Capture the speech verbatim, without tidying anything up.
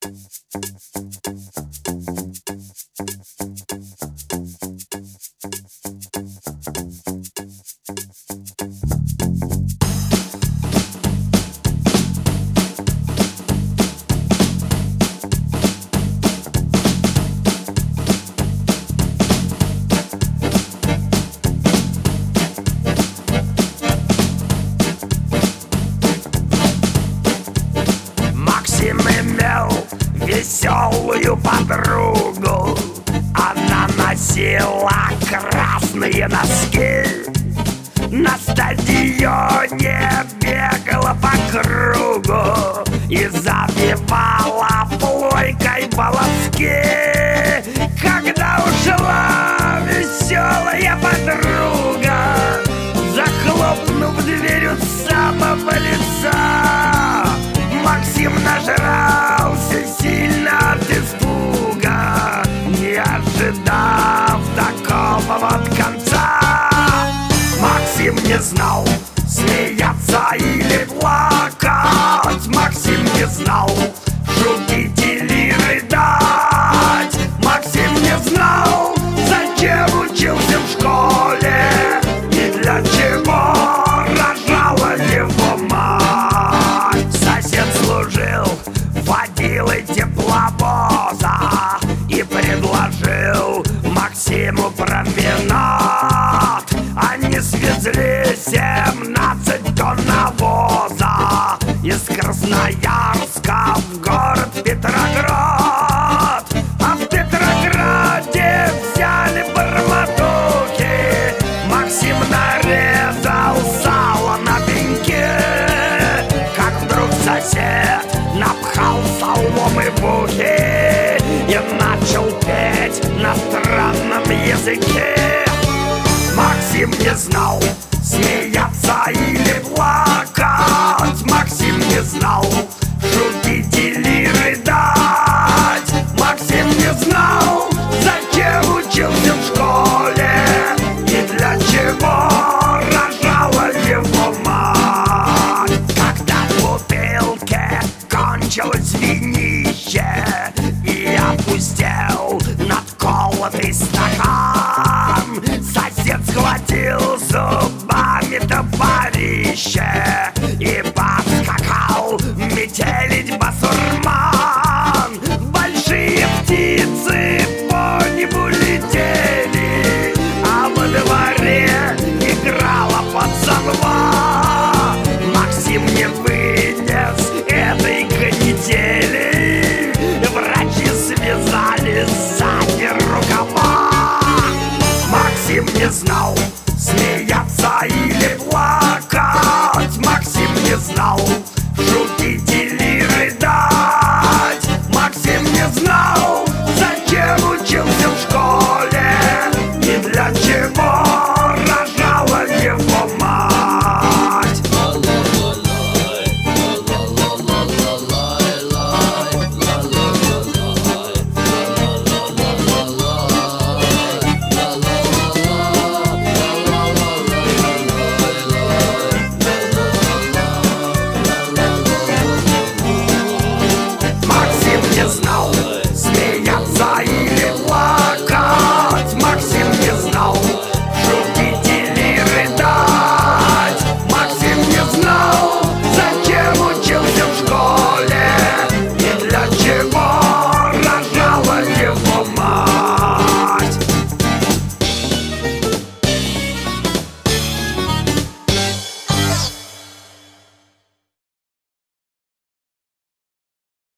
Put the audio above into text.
Максим имел веселую подругу. Она носила красные носки, на стадионе бегала по кругу и забивала плойкой волоски. Когда ушла веселая подруга, захлопнув дверь у самого лица, Максим нажрался сильно от испуга, не ожидав такого вот конца. Максим не знал, смеяться или плакать. Максим не знал, шутить или рыдать. Максим не знал, зачем учился в школе и для чего рожала его мать. Сосед служил водилой тепловоза и предложил Максиму променад. Они свезли семнадцать тонн навоза из Красноярска в город Петроград. А в Петрограде взяли барматухи. Максим нарезал сало на пеньке, как вдруг сосед напхал соломы в ухи и начал петь на странном языке. Максим не знал, смеяться или плакать. Максим не знал, шутить или рыдать. Максим не знал, зачем учился в школе и для чего рожала его мать. Когда в бутылке кончилось винище и опустел надколотый стакан, сосед схватил зубами топорище